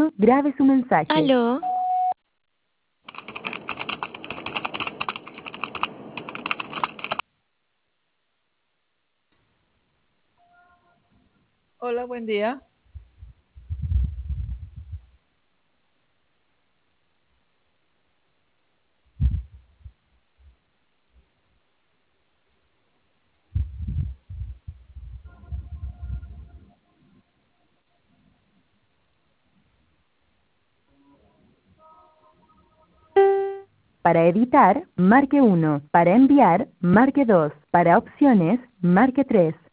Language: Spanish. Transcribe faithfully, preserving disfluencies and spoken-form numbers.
tono, grabe su mensaje. Aló. Hola, buen día. Para editar, marque uno. Para enviar, marque dos. Para opciones, marque tres.